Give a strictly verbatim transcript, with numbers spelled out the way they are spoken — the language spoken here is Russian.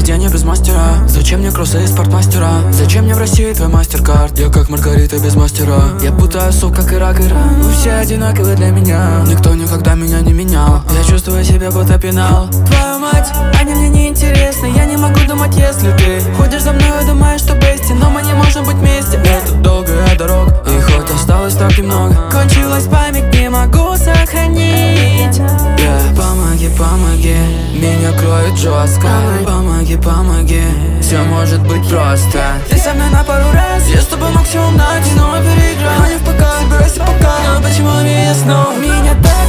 Нигде не без мастера. Зачем мне кроссы и спортмастера? Зачем мне в России твой мастер-карт? Я как Маргарита без мастера. Я путаю суп, как и рак и ран. Вы все одинаковы для меня. Никто никогда меня не менял. Я чувствую себя будто пенал. Твою мать, они мне не интересны. Я не могу думать, если ты ходишь за мной и думаешь, что бести. Но мы не можем быть вместе. Это долгая дорога, и хоть осталось так немного, кончилась память, не могу сохранить. Yeah. Помоги, помоги, меня кроет жестко. Помоги, помоги, все может быть просто. Ты со мной на пару раз, я с тобой максимум на один, но мы переиграем. Но не в пока, собирайся пока. Но почему мне снова меня так